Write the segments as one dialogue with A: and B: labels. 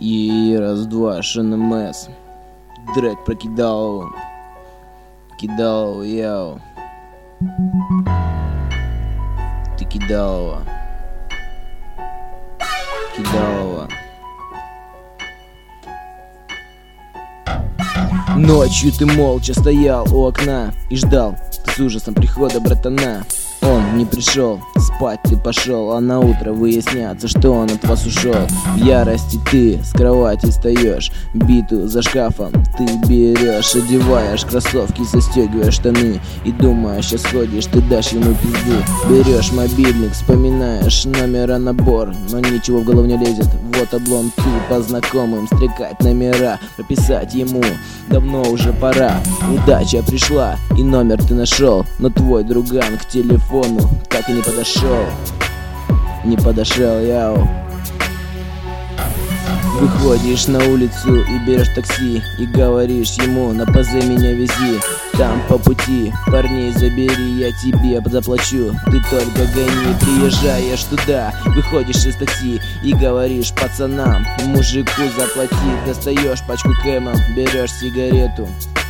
A: И раз-два, ШНМС. Дрек про Кидалову. Кидалову, яу. Ты Кидалова. Кидалова. Ночью ты молча стоял у окна и ждал ты с ужасом прихода братана. Он не пришел, спать ты пошел, а на утро выясняться, что он от вас ушел. В ярости ты с кровати встаешь, биту за шкафом ты берешь, одеваешь кроссовки, застегиваешь штаны и думаешь, сейчас ходишь, ты дашь ему пизды. Берешь мобильник, вспоминаешь номера набор, но ничего в голову не лезет. Вот облом, ты по знакомым стрекать номера, прописать ему давно уже пора. Удача пришла и номер ты нашел, но твой друган к телефону так и не подошел. Не подошел, яу. Выходишь на улицу и берешь такси и говоришь ему: на ПЗ меня вези. Там по пути парней забери, я тебе заплачу, ты только гони. Приезжаешь туда, выходишь из такси и говоришь пацанам: мужику заплати. Достаешь пачку кэма, берешь сигарету,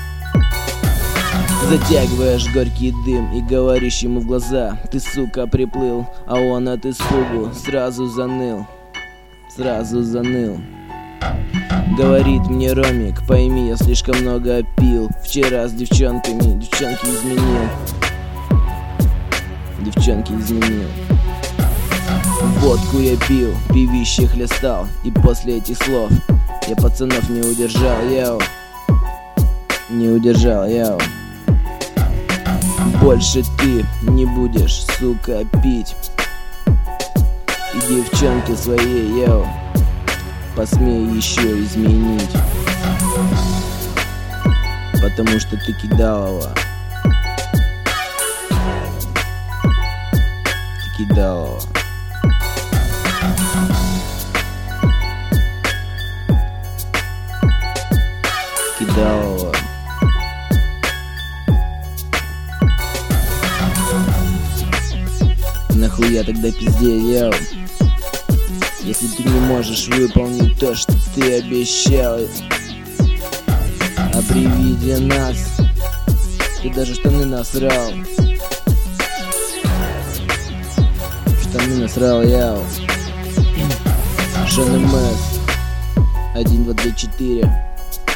A: затягиваешь горький дым и говоришь ему в глаза: ты, сука, приплыл. А он от испугу сразу заныл. Сразу заныл. Говорит мне: Ромик, пойми, я слишком много пил вчера с девчонками, девчонки изменил. Девчонки изменил. Водку я пил, пивище хлестал, и после этих слов я пацанов не удержал, яу. Не удержал, яу. Больше ты не будешь, сука, пить. И девчонки своей, яу, посмей еще изменить. Потому что ты Кидалова. Ты Кидалова. Кидалова. Нахуя тогда пиздец, яу? Если ты не можешь выполнить то, что ты обещал, а при виде нас ты даже штаны насрал. Штаны насрал, яу. ШНМС 1, 2, 3, 4.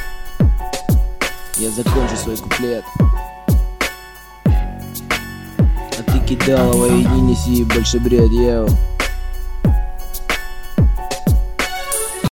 A: Я закончу свой куплет. А ты Кидалова и не неси больше бред, яу.